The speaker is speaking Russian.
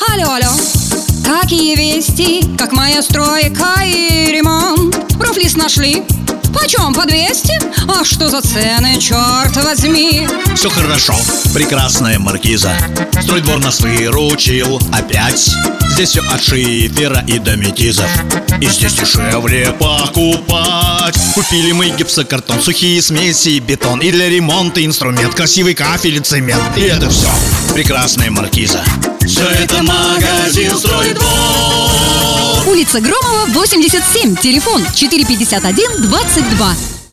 Алло, алло. Какие вести, как моя стройка и ремонт? Профлист нашли? Почем, по 200? А что за цены, черт возьми? Все хорошо, прекрасная маркиза. Стройдвор нас выручил опять. Здесь все от шифера и до метизов. И здесь дешевле покупать. Купили мы гипсокартон, сухие смеси, бетон. И для ремонта инструмент, красивый кафель и цемент. И это все прекрасная маркиза. Все это магазин Стройдвор. Улица Громова, 87, телефон 451 22.